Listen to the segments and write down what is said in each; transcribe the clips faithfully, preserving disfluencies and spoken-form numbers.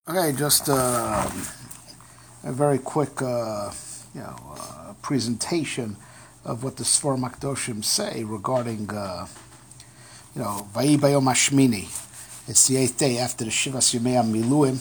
Okay, just uh, a very quick, uh, you know, uh, presentation of what the Sfor Makdoshim say regarding, uh, you know, Vayi Bayom Hashmini. It's the eighth day after the Shivas Yemei Miluim,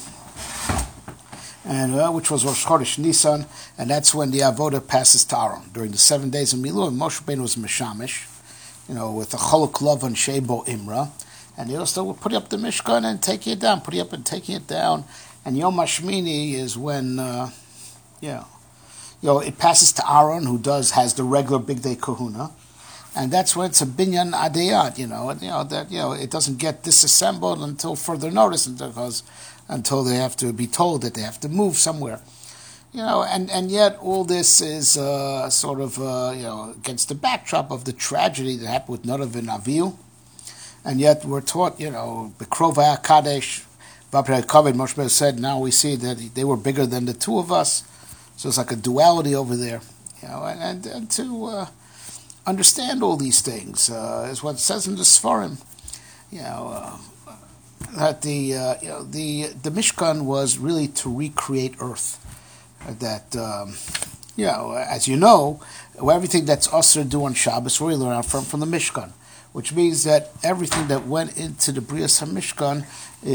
and uh, which was Rosh Chodesh Nisan, and that's when the Avodah passes to Aaron. During the seven days of Miluim, Moshe Rabbeinu was Meshamish, you know, with a Cholok Lov and Shebo Imra, and he also put up the Mishkan and taking it down, putting up and taking it down. And Yom Hashmini is when, uh, you know, you know, it passes to Aaron, who does has the regular big day kahuna, and that's when it's a binyan adiyat, you know, and, you know that you know it doesn't get disassembled until further notice, because until they have to be told that they have to move somewhere, you know, and, and yet all this is uh, sort of uh, you know against the backdrop of the tragedy that happened with Nadav and Avihu, and yet we're taught, you know, the Krovah Kadesh. Vapre Kavod, Moshe Rabbeinu said, now we see that they were bigger than the two of us. So it's like a duality over there, you know, and, and, and to uh, understand all these things uh, is what it says in the Sfarim, you know, uh, that the uh, you know the the Mishkan was really to recreate Earth. That um, you know, as you know, everything that's Asr do on Shabbos we learn from from the Mishkan, which means that everything that went into the Brias HaMishkan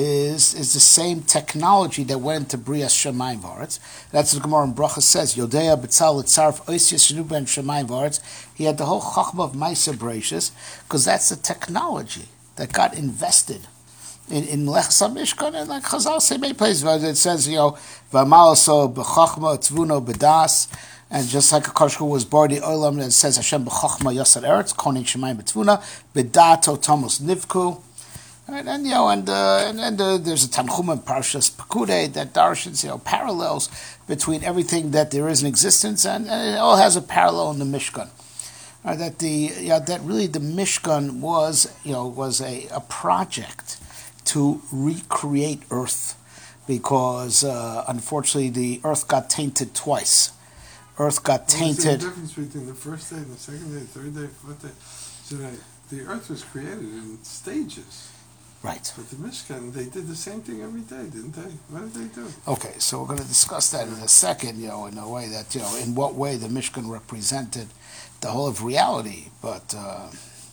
is is the same technology that went into Brias Shemayim V'Aretz. That's what the Gemara in Bracha says, Yodea B'tzal L'tzarf Oisias Shenu Ben Shemayim V'Aretz. He had the whole Chachma of Maisa Bereshis, because that's the technology that got invested in in Melechas HaMishkan, and like Chazal say many places, it says, you know, V'amal so b'chachma tzvuno b'das. And just like a Koshko was born the Olam, that says Hashem b'chachma yasar eretz koning shemayim b'tvuna b'dato tomos nivku, and, and you know, and uh, and, and uh, there's a Tanchum in Parshas Pekudei that darshans, you know, parallels between everything that there is in existence, and, and it all has a parallel in the Mishkan. Uh, that the yeah, that really the Mishkan was you know was a, a project to recreate Earth, because uh, unfortunately the Earth got tainted twice. Earth got tainted. What's the difference between the first day, the second day, third day, fourth day? So that the Earth was created in stages. Right. But the Mishkan, they did the same thing every day, didn't they? What did they do? Okay, so we're going to discuss that in a second, you know, in a way that, you know, in what way the Mishkan represented the whole of reality. But, uh,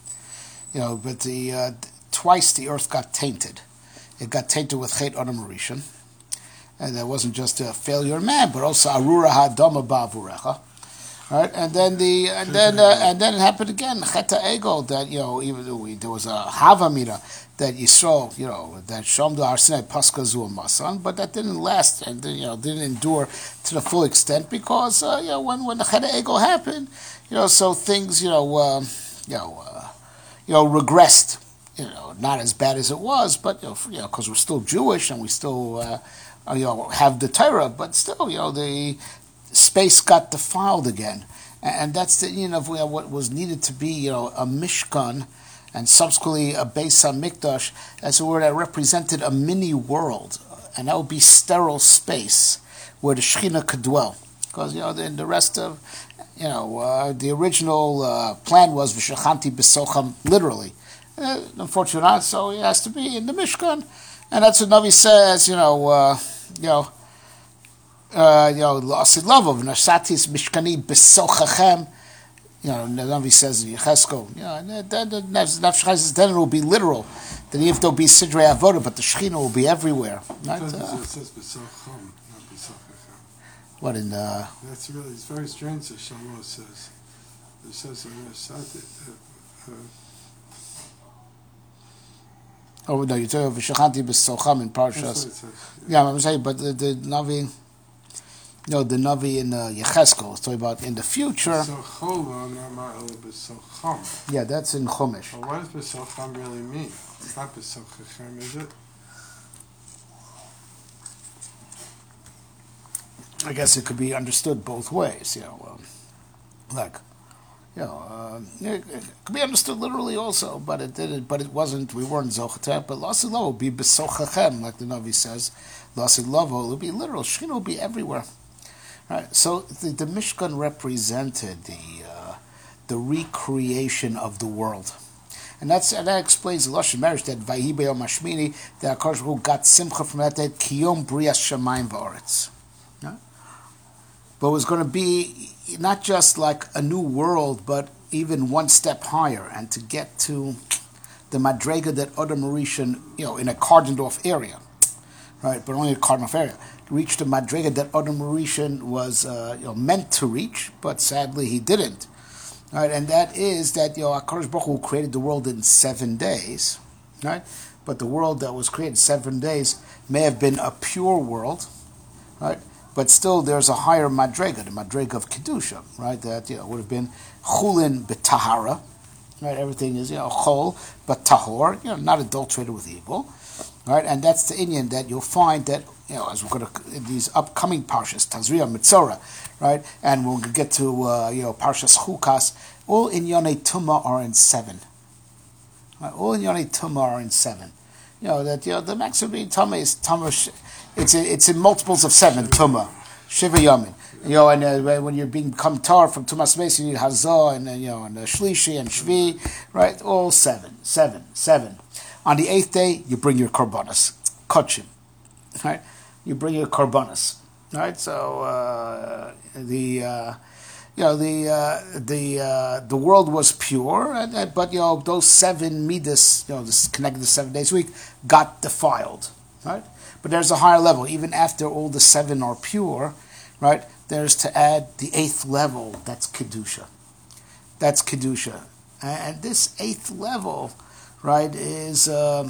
you know, but the uh, twice the Earth got tainted. It got tainted with Chet Adam Rishon. And that wasn't just a failure of man, but also Arura Hadama Ba'avurecha. Right, and then the and then uh, and then it happened again. Cheta Egel, that you know, even though we, there was a Havamina that Yisrael, you know, that Shomdu Arsenai Pascha Zu Masan, but that didn't last and you know didn't endure to the full extent, because uh, you know when when the Cheta Egel happened, you know, so things you know um, you know uh, you know regressed. You know, not as bad as it was, but you know, you know, because we're still Jewish and we still. Uh, you know, have the Torah, but still, you know, the space got defiled again, and that's the you know what was needed to be, you know, a Mishkan, and subsequently a Beis HaMikdash, as a word that represented a mini world, and that would be sterile space where the Shekhinah could dwell, because you know the, the rest of, you know, uh, the original uh, plan was V'shachanti b'socham, literally. Uh, unfortunately not, so it has to be in the Mishkan, and that's what Navi says, you know. Uh, You know, uh, you know, Asid Lavov, Nasatis Mishkani Besochachem. You know, the Navi says in Yecheskel, you know, then the Nafshachai says, then it will be literal. Then if there'll be Sidrei Avodah, but the Shekhinah will be everywhere. Not, uh, it says Besocham, not Besochachem. What in the... That's really, it's very strange that Shlomo says. It says in Nasati, uh, uh, Oh, no, you're talking about V'shachanti b'socham in Parshas. Yeah. yeah, I'm saying, but the, the Navi, you know, the Navi in uh, Yecheskel is talking about in the future. Yeah, that's in Chumash. Well, what does b'socham really mean? It's not b'sochachem, is it? I guess it could be understood both ways, you know, um, like... You know, uh, it, it could be understood literally also, but it didn't. But it wasn't. We weren't zochatem. But lasid lavo will be besochachem, like the Navi says. Lasid lavo will be literal. Shekhinah will be everywhere. Right. So the, the Mishkan represented the uh, the recreation of the world, And that's and that explains the Lashon marriage that Vayi B'Yom Hashmini, that HaKadosh Baruch Hu got simcha from that day, Kiyom Brias Shamayim V'Aretz. Yeah? But it was going to be not just like a new world, but even one step higher, and to get to the Madrega that Adam Rishon, you know, in a Cardendorf area, right, but only a Cardendorf area, reached the Madrega that Adam Rishon was uh, you know, meant to reach, but sadly he didn't. Right, and that is that, you know, HaKadosh Baruch Hu created the world in seven days, right? But the world that was created in seven days may have been a pure world, right? But still, there's a higher madrega, the madrega of kedusha, right? That, you know, would have been chulin b'tahara, right? Everything is, you know, chol but tahor, you know, not adulterated with evil, right? And that's the Indian that you'll find that, you know, as we're going to in these upcoming parshas, Tazria, Mitzora, right? And we'll get to uh, you know, parshas Chukas. All Inyonei Tumah are in seven. Right? All Inyonei Tumah are in seven. You know that, you know, the maximum Tumah is Tumah. It's it's in multiples of seven. Tumah, Shiva Yamin. You know, and uh, when you're being become tar from Tumas Meis, you need Hazah and uh, you know, and uh, Shlishi and Shvi, right? All seven, seven, seven. On the eighth day, you bring your korbanos, kachim, right? You bring your korbanos, right? So uh, the uh, you know the uh, the uh, the world was pure, and, uh, but you know those seven midas, you know, this connected to seven days a week, got defiled, right? But there's a higher level. Even after all the seven are pure, right? There's to add the eighth level. That's kedusha. That's kedusha, and this eighth level, right, is um,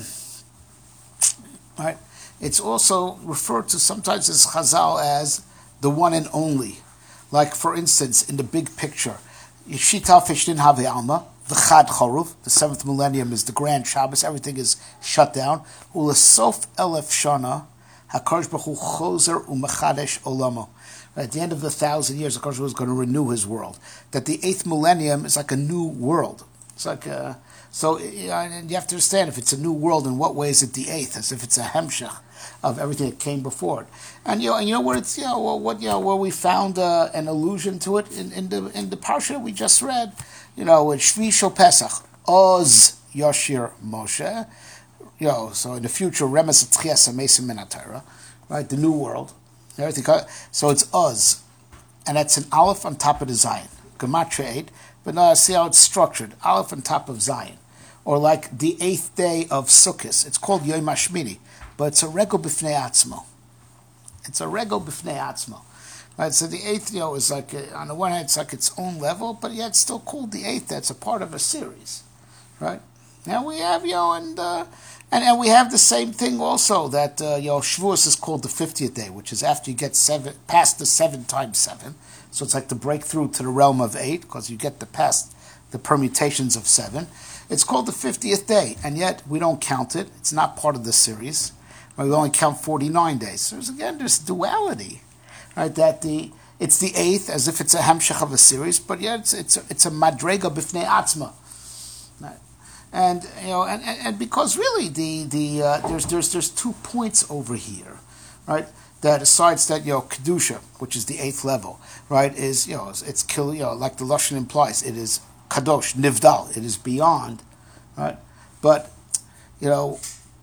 right. It's also referred to sometimes as Chazal as the one and only. Like, for instance, in the big picture, Yishita Fishnin Have Alma, the Chad Choruv, the seventh millennium is the grand Shabbos, everything is shut down. Ulesof Elef Shana, HaKadosh Baruch Hu Chozer Umechadesh Olamo. At the end of the thousand years, HaKadosh Baruch Hu is going to renew his world. That the eighth millennium is like a new world. It's like a, so you know, and you have to understand, if it's a new world, in what way is it the eighth? As if it's a hemshech of everything that came before it. And you know, and you know where it's, you know, what you know where we found uh, an allusion to it in, in the in the parsha we just read. You know, with Shvi Shel Pesach, Oz Yashir Moshe. You know, so in the future, Remes Tchias Amesim Minatara, right? The new world, everything. So it's Oz, and that's an aleph on top of the Zion. Gematria eight, but now see how it's structured. Aleph on top of Zion, or like the eighth day of Sukkot. It's called Yom Hashmini, but it's a rego b'fnei atzmo. It's a rego b'fnei atzmo, right? So the eighth, you know, is like a, on the one hand, it's like its own level, but yet it's still called the eighth. That's a part of a series, right? Now we have, you know, and uh, and and we have the same thing also that uh, you know, Shavuos is called the fiftieth day, which is after you get seven past the seven times seven. So it's like the breakthrough to the realm of eight, because you get the past the permutations of seven. It's called the fiftieth day, and yet we don't count it. It's not part of the series. We only count forty-nine days. So there's, again, there's duality, right? That the it's the eighth, as if it's a hamshech of a series, but yet it's it's a, it's a madrega b'fnei atzma, right? And you know, and, and, and because really the the uh, there's there's there's two points over here, right? That besides that, you know, kedusha, which is the eighth level, right, is, you know, it's, it's kill, you know, like the lashon implies, it is kadosh, nivdal, it is beyond, right? But you know,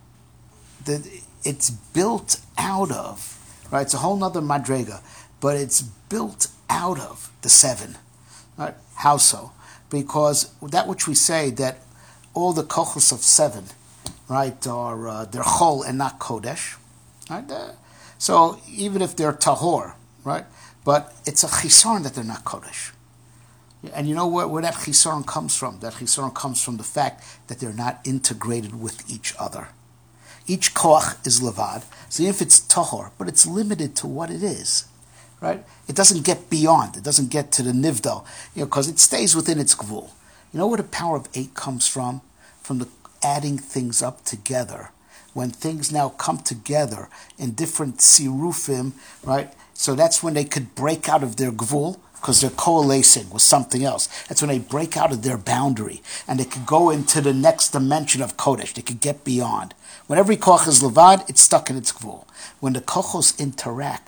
the it's built out of, right? It's a whole nother madrega, but it's built out of the seven, right? How so? Because that which we say that all the kochos of seven, right, are uh, they're chol and not kodesh, right? Uh, so even if they're tahor, right, but it's a chisaron that they're not kodesh. And you know where, where that chisaron comes from? That chisaron comes from the fact that they're not integrated with each other. Each koach is levad, so if it's tahor, but it's limited to what it is, right? It doesn't get beyond. It doesn't get to the nivdal, you know, because it stays within its gvul. You know where the power of eight comes from? From the adding things up together. When things now come together in different sirufim, right? So that's when they could break out of their gvul, because they're coalescing with something else. That's when they break out of their boundary, and they could go into the next dimension of kodesh. They could get beyond. When every koch is levad, it's stuck in its gvul. When the kochos interact,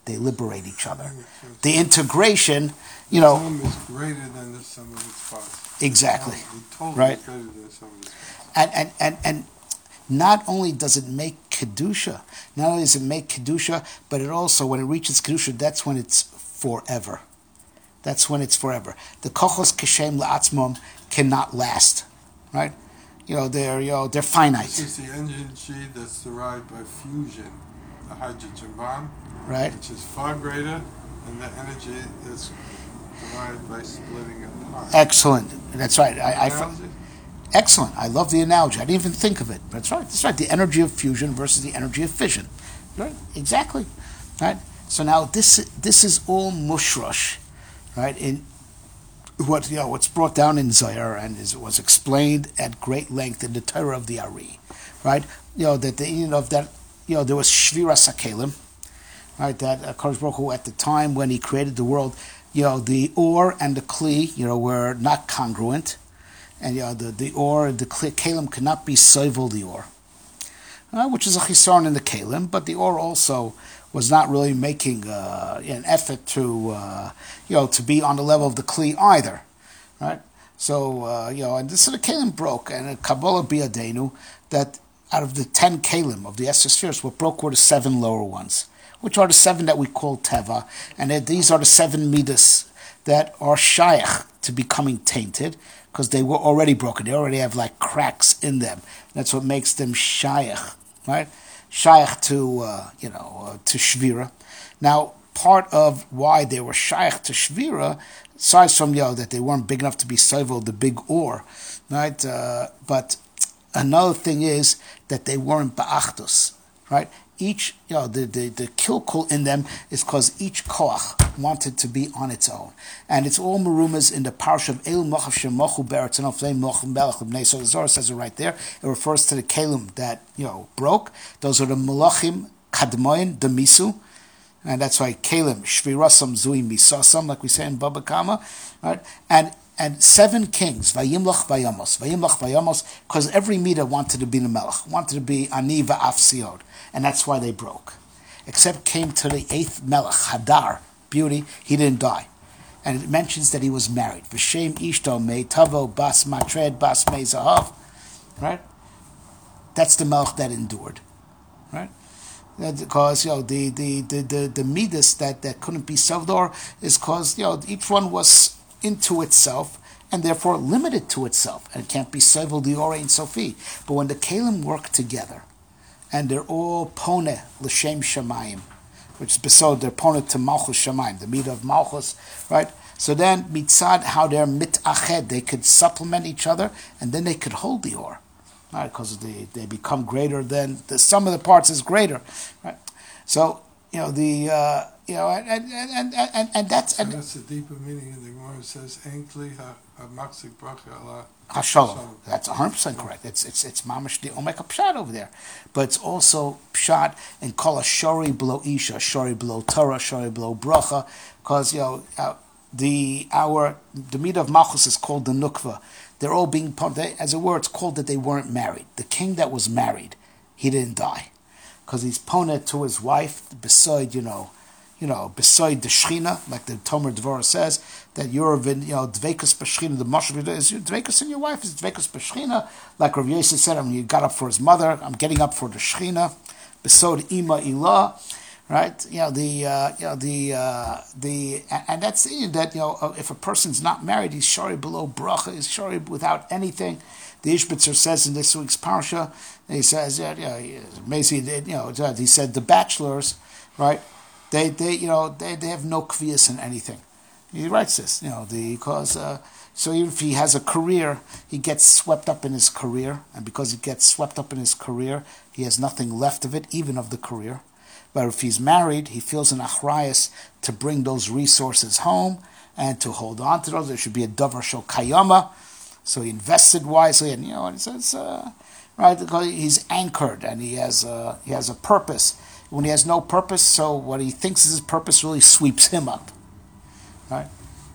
They liberate each other. The integration, you know. The sum is greater than the sum of its parts. Exactly. The total Right. is greater than the sum of its parts. And, and, and, and not only does it make Kedusha, not only does it make Kedusha, but it also, when it reaches Kedusha, that's when it's forever. That's when it's forever. The Kochos Keshem La'atzmom cannot last, right? You know, they're, you know, they're finite. This is the energy that's derived by fusion, the hydrogen bomb, Right. which is far greater than the energy that's derived by splitting it apart. Excellent. That's right. I, I, Analogy? excellent. I love the analogy. I didn't even think of it. That's right. That's right. The energy of fusion versus the energy of fission. Right. Exactly. Right. So now this this is all mushrosh, right? In what you know, what's brought down in Zohar and is was explained at great length in the Torah of the Ari, right? You know that the you know that you know there was Shviras Hakelim, right? That uh, Kadosh Baruch Hu, at the time when he created the world, you know the or and the kli, you know, were not congruent, and you know the the or the kli, kalim cannot be sovel the or, uh, which is a chisaron in the kalim, but the or also was not really making uh, an effort to, uh, you know, to be on the level of the Kli either, right? So, uh, you know, and this is the Kalim broke, and a Kabbalah Biadenu, that out of the ten Kalim of the Esther spheres, what broke were the seven lower ones, which are the seven that we call Teva, and that these are the seven Midas that are Shaykh to becoming tainted, because they were already broken. They already have like cracks in them. That's what makes them Shaykh, right? Shaykh to, uh, you know, uh, to Shvira. Now, part of why they were Shaykh to Shvira, aside from, you know, that they weren't big enough to be Sovel, the big Or, right? Uh, but another thing is that they weren't Ba'achdus, right? Each, you know, the, the, the kilkul in them is because each koach wanted to be on its own. And it's all marumas in the parsha of El Mochav Shemochu Beretz and Ofleim Mochum Belach B'nei. So the Zohar says it right there. It refers to the kalim that, you know, broke. Those are the Malachim Kadmoin, the Misu. And that's why kalim, Shvirasam Zui Misasam, like we say in Baba Kama. Right? And And seven kings, Vayimlach Vayamos, Vayimlach Vayamos, because every Mida wanted to be the Melech, wanted to be Ani Va'af Siod, and that's why they broke. Except came to the eighth Melech, Hadar, beauty, he didn't die. And it mentions that he was married. V'shem Ishto Mei Tavo Bas Matred Bas Mei Zahav, right? That's the Melech that endured, right? Because, you know, the the the the, the Midas that, that couldn't be Savdor is because, you know, each one was into itself, and therefore limited to itself, and it can't be Sevel Dior Ein Sofi. But when the Kalim work together, and they're all Poneh L'Shem Shamayim, which is besod, they're Poneh to Malchus Shamayim, the meat of Malchus, right? So then, mitzad, how they're mitached, they could supplement each other, and then they could hold the Or, right? Because they, they become greater than, the sum of the parts is greater, right? So, you know, the, uh, you know, and and, and, and, and that's... So and, that's the deeper meaning in the Gemara. It says, Enkli ha-maksik bracha ala Hashalom. That's one hundred percent correct. It's it's it's mamash the omeka pshat over there, but it's also pshat and kol shori below isha, shori below Torah, shori below bracha, because you know uh, the our the meat of malchus is called the nukva. They're all being they, as it were. It's called that they weren't married. The king that was married, he didn't die, because he's poned to his wife beside you know. You know, beside the Shechina, like the Tomer Dvorah says, that you're, you know, Dvekus B'Shechina, the Moshe is Dvekus in your wife is Dvekus B'Shechina. Like Rav Yosef said, I mean, he got up for his mother, I'm getting up for the Shechina. Besod Ima Ilah, right? You know, the, uh, you know, the, uh, the, and that's that, you know, if a person's not married, he's shari below bracha, he's shari without anything. The Ishbitzer says in this week's parsha, he says, yeah, yeah, amazing, you know, he said the bachelors, right? They, they, you know, they, they have no kvias in anything. He writes this, you know, the, because, uh, so even if he has a career, he gets swept up in his career, and because he gets swept up in his career, he has nothing left of it, even of the career. But if he's married, he feels an achrayas to bring those resources home and to hold on to those. There should be a davar shel kayama, so he invested wisely, and you know, and he says, uh, right, because he's anchored and he has a, he has a purpose. When he has no purpose, so what he thinks is his purpose really sweeps him up, right?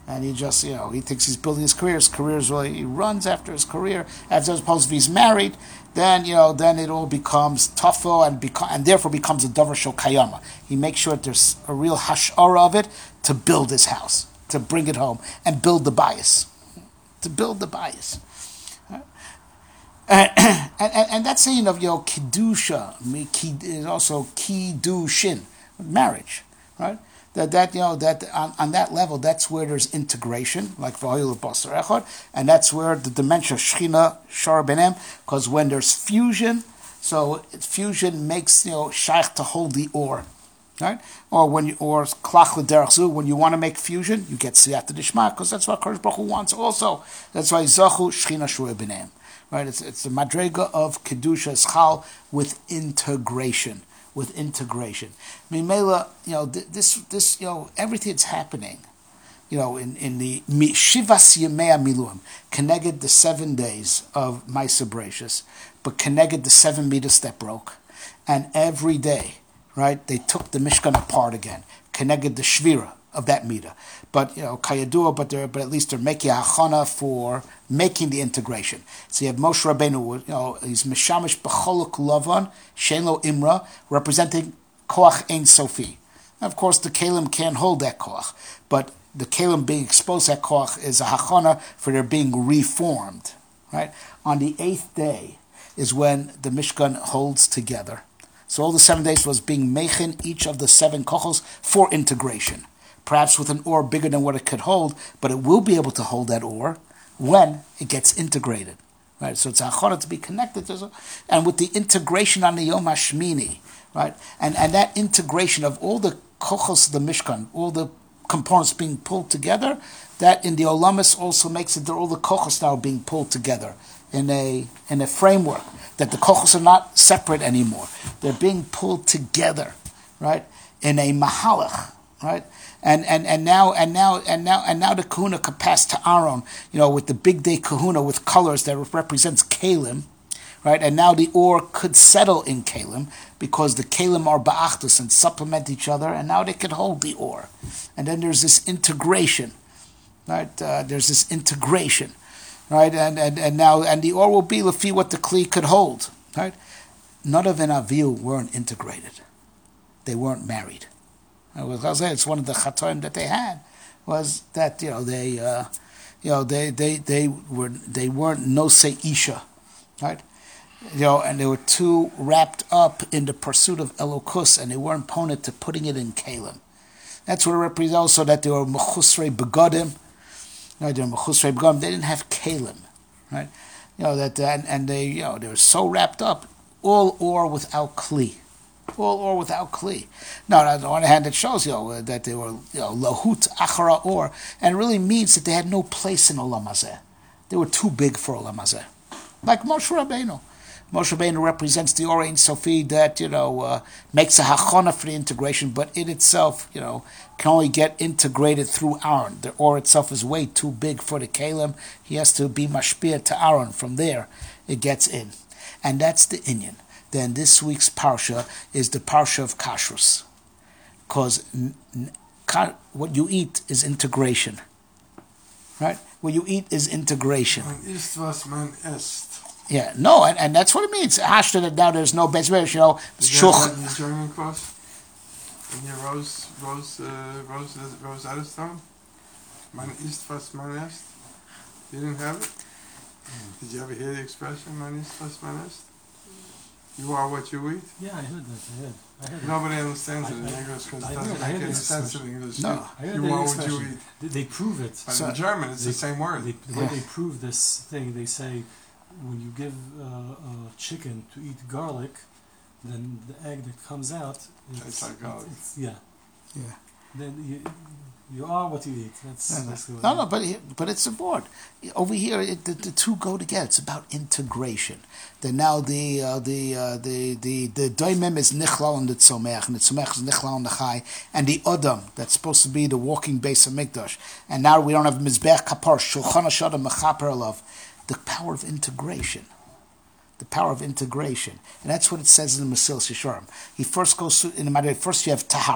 and he just, you know, he thinks he's building his career. His career is really, he runs after his career. As opposed to if he's married, then, you know, then it all becomes tougher and beco- and therefore becomes a davar shel kayama. He makes sure that there's a real hashara of it to build his house, to bring it home, and build the bias. To build the bias. And, and, and, and that saying of, you know, kiddusha is also kiddushin, marriage, right? That that you know that on, on that level, that's where there's integration, like v'hoyu l'basar echad, and that's where the dimension of shechina shar benem, because when there's fusion, so fusion makes, you know, shaykh to hold the or, right? Or when you, or klach l'derech zu, when you want to make fusion, you get siyata dishma, because that's what Kadosh Baruch Hu wants also. That's why zachu shechina shar benem, right? It's it's the madrega of kedusha schal with integration. With integration, Mimela, you know, this, this, you know, everything that's happening, you know, in, in the Shivas Yemei Miluim, connected the seven days of Maisa Bereshis, but connected the seven meters that broke, and every day, right, they took the Mishkan apart again, connected the Shvira of that meter. But, you know, Kayadua, but they're, but at least they're making a hachana for making the integration. So you have Moshe Rabbeinu, you know, he's Meshamish B'cholok Lavan, Shein Imra, representing Koach Ein Sofi. And of course, the Kalim can't hold that Koach, but the Kalim being exposed to that Koach is a hachana for their being reformed, right? On the eighth day is when the Mishkan holds together. So all the seven days was being mechin each of the seven kochos for integration. Perhaps with an ore bigger than what it could hold, but it will be able to hold that ore when it gets integrated. Right? So it's a hachana to be connected to, and with the integration on the Yom HaShmini, right? And and that integration of all the kochos of the Mishkan, all the components being pulled together, that in the Olamis also makes it that all the kochos now are being pulled together in a in a framework, that the kochos are not separate anymore. They're being pulled together, right? In a mahalach, right? And and and now and now and now and now the kahuna could pass to Aaron, you know, with the big day kahuna with colors that represents kalim, right? And now the or could settle in kalim because the kalim are ba'achdus and supplement each other, and now they could hold the or. And then there's this integration, right? Uh, there's this integration, right? And, and and now and the or will be lefi what the kli could hold, right? None of an aviu weren't integrated; they weren't married. It's one of the chatoim that they had was that, you know, they uh, you know they, they, they were they weren't nosei isha, right? You know, and they were too wrapped up in the pursuit of elokus, and they weren't opponent to putting it in kalim. That's what it represents also, that they were mechusrei begodim. Right, they were mechusrei begodim. They didn't have kalim, right? You know that, and, and they, you know, they were so wrapped up, all or without kli. All or without kli. Now, on the one hand, it shows, you know, that they were, you know, lahut achara or, and it really means that they had no place in Olam Hazeh. They were too big for Olam Hazeh. Like Moshe Rabbeinu. Moshe Rabbeinu represents the Or Ein Sofi that, you know, uh, makes a hachana for the integration, but it itself, you know, can only get integrated through Aaron. The Or itself is way too big for the Kalim. He has to be mashpia to Aaron. From there, it gets in. And that's the inyan. Then this week's parsha is the parsha of kashrus, because n- n- ka- what you eat is integration, right? What you eat is integration. Man ist, was man isst. Yeah, no, and, and that's what it means. Hashta that now there's no base you know. Did you have that in the German course? In your Rose, Rose, uh, Rose, Rose Adderstone? Man ist, was man isst. You didn't have it? Mm. Did you ever hear the expression, man ist, was man isst? You are what you eat? Yeah, I heard that. I heard. I heard Nobody understands I, it in I, English because I it heard- doesn't I make heard any this sense in English. No. You, I heard you the are what you expression. eat. They, they prove it. But So- in German, it's They- the same word. They, the way they prove this thing, they say when you give uh, a chicken to eat garlic, then the egg that comes out, it's, Tastes like garlic. It's, yeah. Yeah. Then you, you are what you eat. That's No, no, basically what no, it no, is. but it, but it's a board. Over here, it, the, the two go together. It's about integration. Then now the uh, the uh, the the the doimim is nichlal on the tzomech, and the tzomech is nichlal on the chai, and the odam that's supposed to be the walking base of mikdash. And now we don't have mizbech kapar shulchan hashadam mechaper alav. The power of integration. The power of integration, and that's what it says in the Mesilas Yesharim. He first goes through in the matter. First, you have tahara.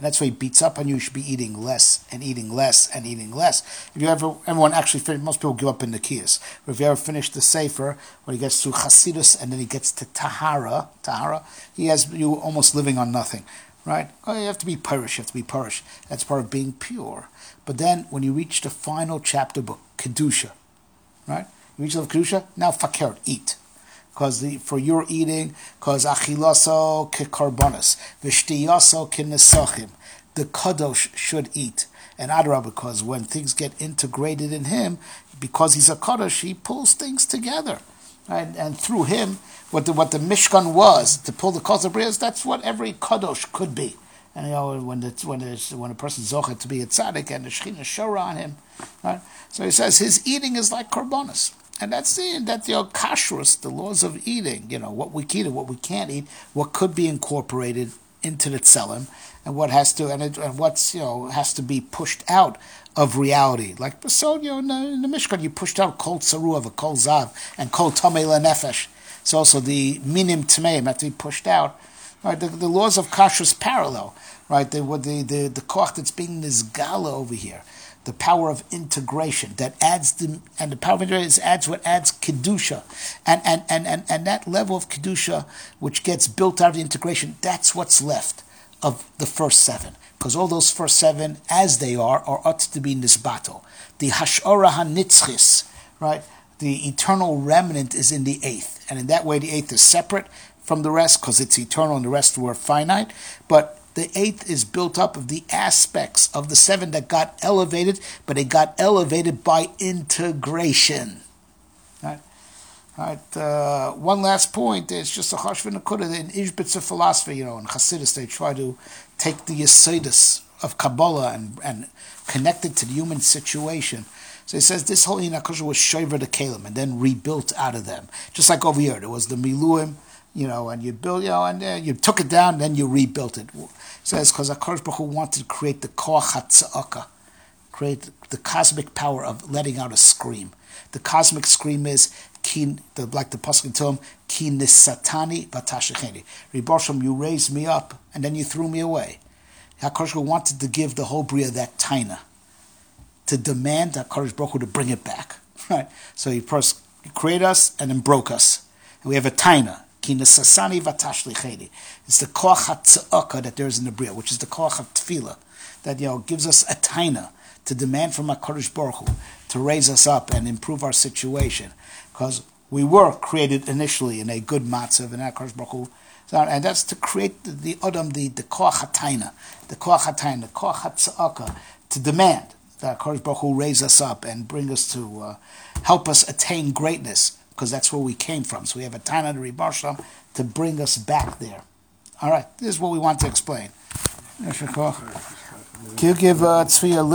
And that's why he beats up on you. You should be eating less and eating less and eating less. If you ever, everyone actually, fin- most people give up in the Kiyas. But if you ever finish the Sefer, when he gets to Chasidus and then he gets to Tahara, Tahara, he has you almost living on nothing, right? Oh, you have to be parish, you have to be parish. That's part of being pure. But then when you reach the final chapter book, Kedusha, right? You reach the Kedusha, now fakir, eat. Because for your eating, because achilaso kekarbonis, v'shtiyaso kenesachim, the kadosh should eat. And adrabah, because when things get integrated in him, because he's a kadosh, he pulls things together. Right? And through him, what the what the Mishkan was, to pull the Kosabrias, that's what every kadosh could be. And you know, when it's when it's when a person's zochet to be a tzaddik and the Shechina shora on him, right? So he says his eating is like karbonis. And that's the that the kashrus, the laws of eating, you know, what we can eat and what we can't eat, what could be incorporated into the tzelem, and what has to and, it, and what's you know has to be pushed out of reality. Like so, you know, in the, in the Mishkan, you pushed out kol tzaruah, kol zav, and kol tamei lenefesh. So also the minim tmeim have to be pushed out. Right, the, the laws of kashrus parallel. Right, the the the the koch that's being nizgala over here. The power of integration that adds the and the power of integration adds what adds kedusha, and and, and, and and that level of kedusha which gets built out of the integration, that's what's left of the first seven, because all those first seven, as they are, are ought to be nisbato. The hashora hanitzchis, right? The eternal remnant is in the eighth, and in that way the eighth is separate from the rest because it's eternal and the rest were finite, but the eighth is built up of the aspects of the seven that got elevated, but it got elevated by integration. Right? Right. Uh, one last point is just a chashvin nekuda in Ishbitzer philosophy. You know, in Hasidus they try to take the Yesodus of Kabbalah and and connect it to the human situation. So he says this whole Yinakusha was shover the kalim and then rebuilt out of them, just like over here there was the miluim. You know, and you build, you know, and uh, you took it down, then you rebuilt it. It says because HaKadosh Baruch Hu wanted to create the koach hatza'aka, create the cosmic power of letting out a scream. The cosmic scream is ki, the, like the pasuk told him, ki nisatani v'tashecheni. Ribono shel Olam, you raised me up and then you threw me away. HaKadosh Baruch Hu wanted to give the whole bria that taina, to demand HaKadosh Baruch Hu to bring it back. Right. So he first created us and then broke us, and we have a taina. Ki nesasani v'tashlicheni. It's the koach hatza'aka that there is in the bria, which is the koach of tefillah, that you know gives us a taina to demand from HaKadosh Baruch Hu to raise us up and improve our situation, because we were created initially in a good matzav, and HaKadosh Baruch Hu, and that's to create the, the adam, the the koach hataina, the koach hataina, the koach hatza'aka, to demand that HaKadosh Baruch Hu raise us up and bring us to uh, help us attain greatness. Because that's where we came from. So we have a Tana to Ribono shel Olam to bring us back there. All right, this is what we want to explain. Can you give uh, Tzvi a